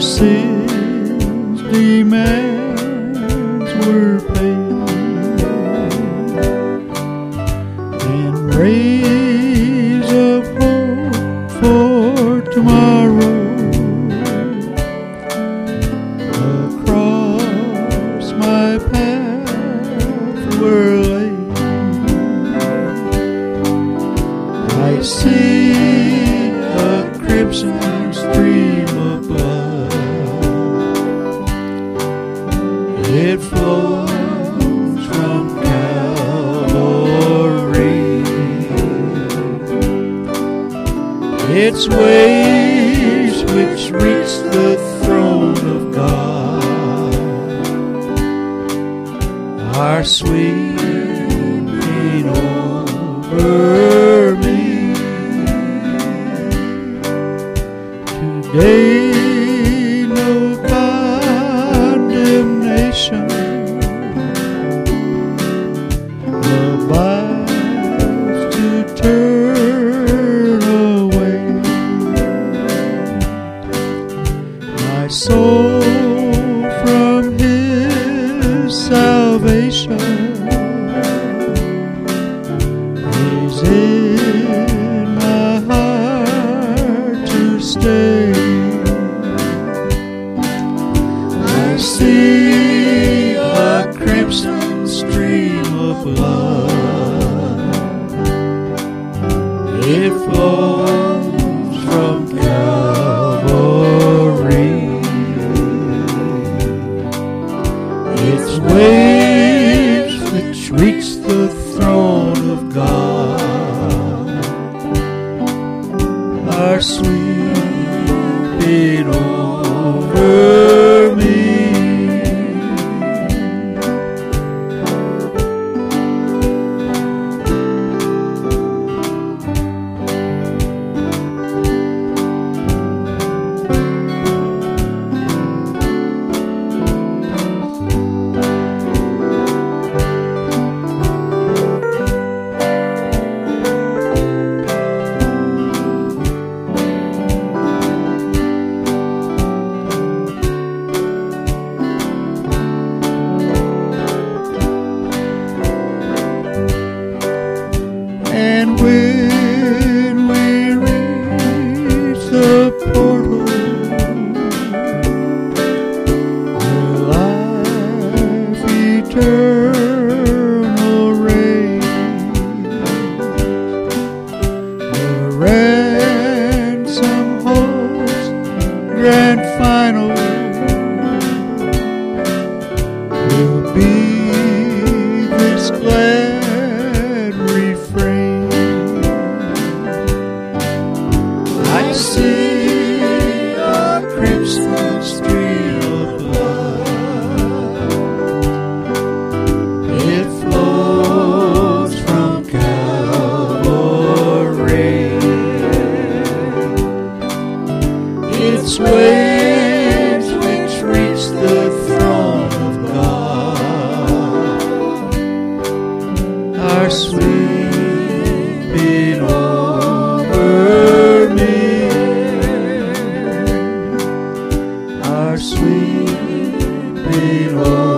sins demands were paid, and raise up hope for tomorrow. Across my path were laid. I see a crimson stream of blood. It flows from Calvary. Its waves which reach the throne of God are sweeping over me. Today no condemnation abides to turn away my soul from His salvation. Is in my heart to stay. I see a crimson stream of blood. It flows from Calvary. Its waves which reach the throne of God are sweeping over me. And when we reach the portal, the life eternal reigns, the ransom host, grand final, will be this glad refrain. I see a crimson stream of blood. It flows from Calvary. Its waves which reach the throne of God are sweeping over me. Are sweeping over me.